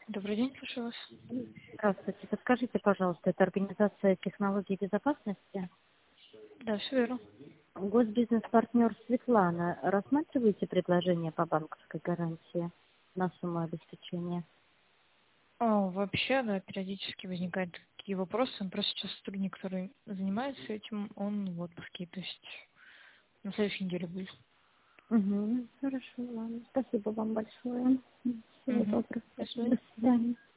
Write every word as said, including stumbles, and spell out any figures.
Добрый день, слушаю вас. Здравствуйте. Подскажите, пожалуйста, это организация технологий безопасности? Да, все верно. Госбизнес-партнер Светлана. Рассматриваете предложение по банковской гарантии на сумму обеспечения? А, вообще, да, периодически возникают такие вопросы. Просто сейчас сотрудник, который занимается этим, он в отпуске. То есть на следующей неделе будет. Угу. Хорошо, ладно. Спасибо вам большое. Всего Угу. доброго. До До свидания. свидания.